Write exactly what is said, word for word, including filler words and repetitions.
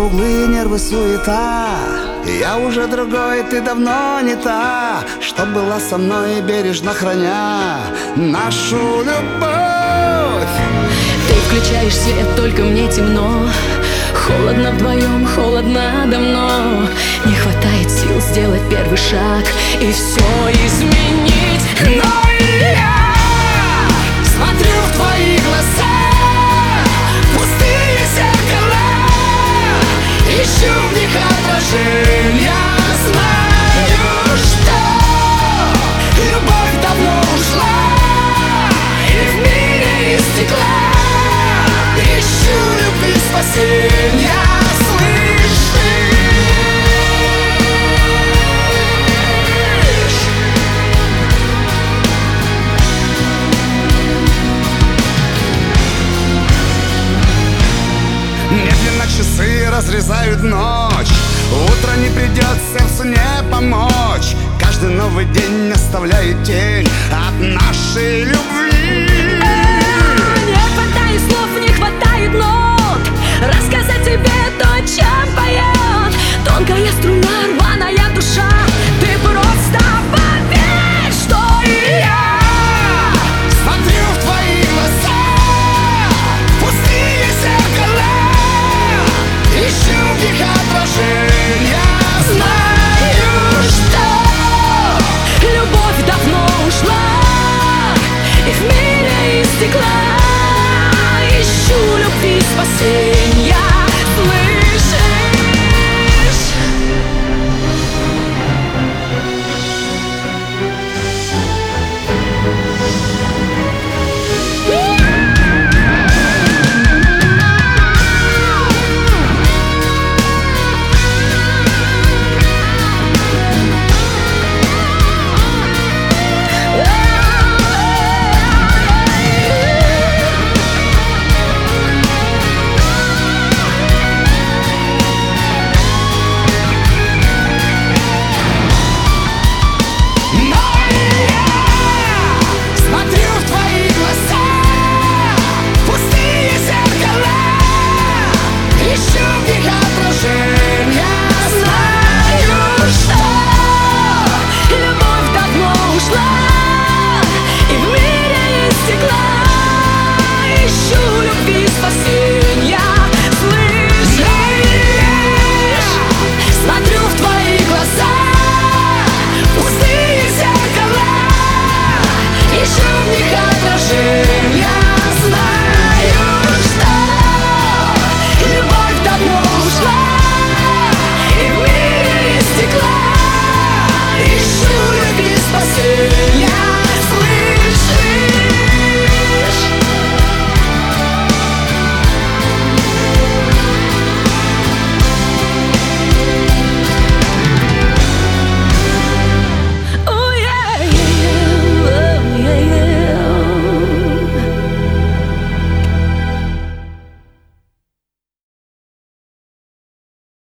углы, нервы, суета. Я уже другой, ты давно не та, что была со мной, бережно храня нашу любовь. Ты включаешь свет, только мне темно. Холодно вдвоем, холодно давно. Не хватает сил сделать первый шаг и все изменить. Но я смотрю в твои глаза, пустые зеркала, ищу в них отражения. Знаю, что любовь давно ушла, и в мире из стекла ищу любви спасения. Медленно часы разрезают ночь, утро не придет, сердцу не помочь. Каждый новый день оставляет тень от нашей любви.